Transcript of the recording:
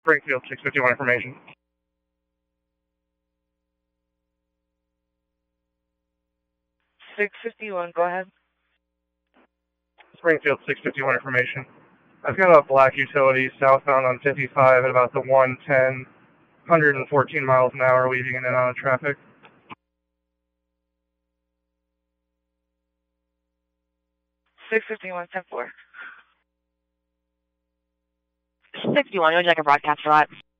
Springfield 651 information. Go ahead. Springfield 651 information. I've got a black utility southbound on 55 at about the 110, 114 miles an hour, weaving in and out of traffic. 651, 10-4. 61, would you like a broadcast for that?